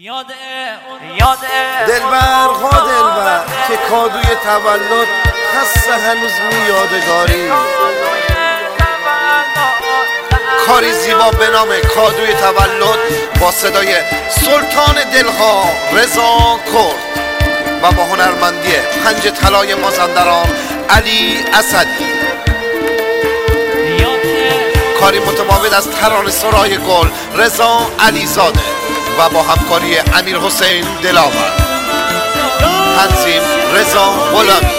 دلبرها دلبر که کادوی تولد هست هنوز می یادگاری. کاری زیبا به نام کادوی تولد با صدای سلطان دلها رضا کرد و با هنرمندی پنج طلای مازندران علی اسدی. کاری متفاوت از ترانه سرای گل رضا علیزاده و با همکاری امیر حسین دلاور. تنظیم رضا غلامی.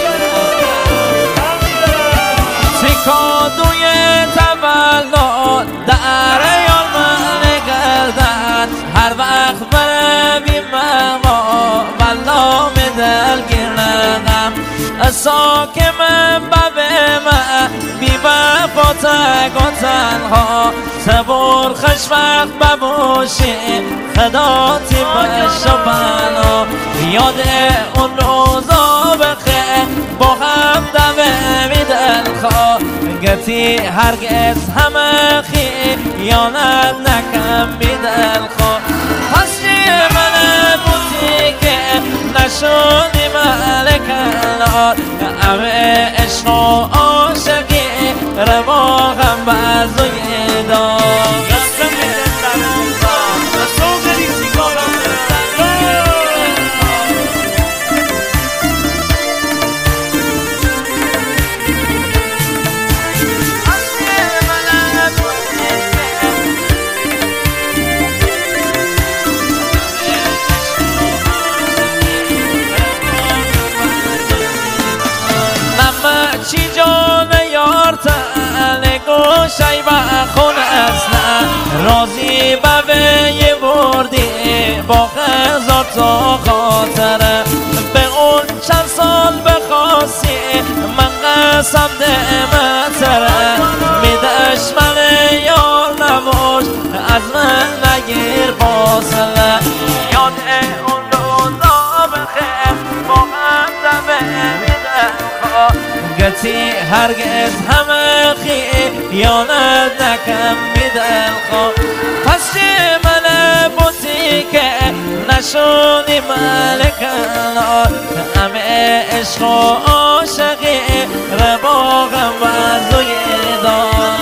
کادوی تولد در یار من گردد هر وقت برم این مقا والله دل گیرنم ساکم بب من بی وفا تک و تنها صبر خوش وقت بباشی خداتی بش و بنا یاد اون روزا بخیر با هم دمه می دلخواه گتی هرگز همه خیانت نکن بی دلخواه پس چی من بودی که نشدی ملک الار همه عشق و عاشقی رواقم بزوی دار چی جان یار تنگ و شیبه خون اصلا رازی بوه بردی با هزار تا خاطره به اون چند سال بخواستی من قسم دمتره میدش من یار نباش از من نگیر فاصله یاد اون روزا بخیر با هم دمه میدن گتی هرگز همه خیانت نکن بی دلخواه پس چی من بودی که نشدی ملک الار همه عشق و عاشقی رواقم بزوی دار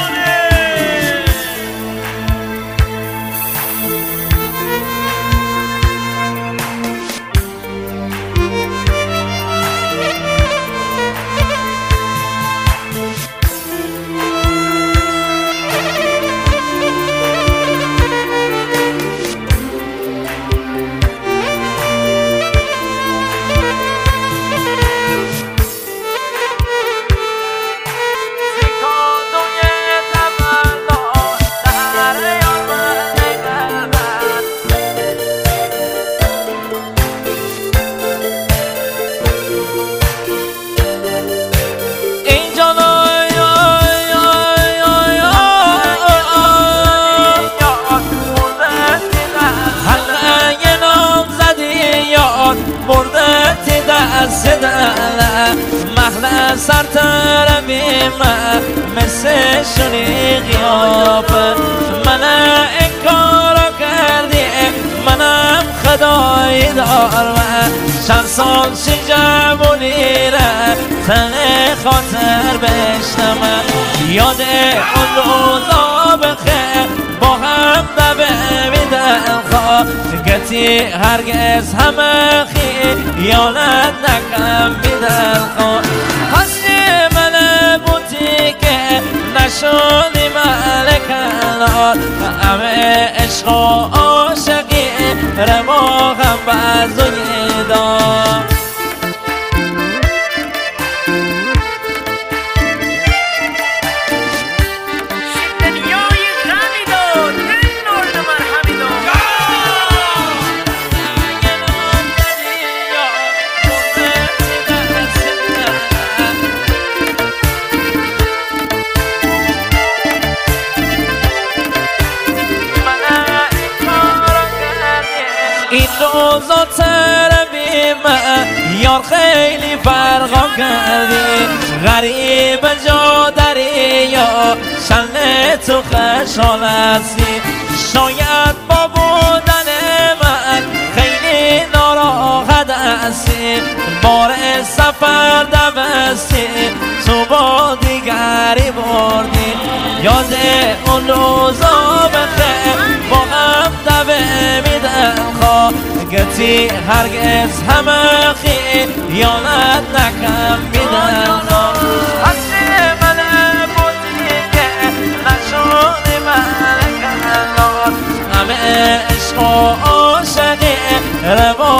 بردتی دست دلم محل سر ترمیم مثل شنی غیابه من این کارو کردی منم خدایی دارم چند سال شجبونی را تن خاطر بشنم یاد اون روزا بخیر با هم دبه میدن خواه گتی هرگز همه خیانت نکن بی دلخواه پس چی من بودی که نشدی ملک الار همه عشق و عاشقی رواقم بزوی دار این روزا ترمیم یار خیلی فرقا کردی غریب جا داری یا شنه تو خشال هستی شاید با بودن من گتی هرگز همه خیانت نکن میدن هستی من بودی که نشونی من کلان همه عشق و عاشقی روان